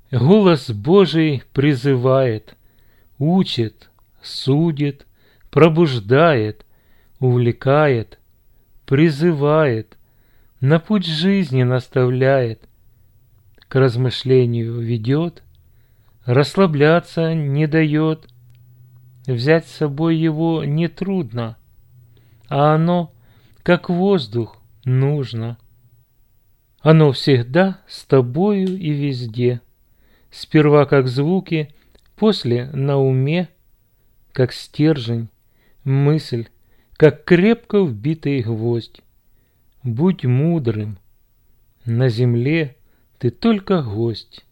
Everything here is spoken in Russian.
Голос Божий призывает, учит, судит, пробуждает, увлекает, призывает, на путь жизни наставляет, к размышлению ведет, расслабляться не дает. Взять с собой его нетрудно, а оно, как воздух, нужно. Оно всегда с тобою и везде, сперва как звуки, после на уме, как стержень, мысль, как крепко вбитый гвоздь. Будь мудрым, на земле ты только гость.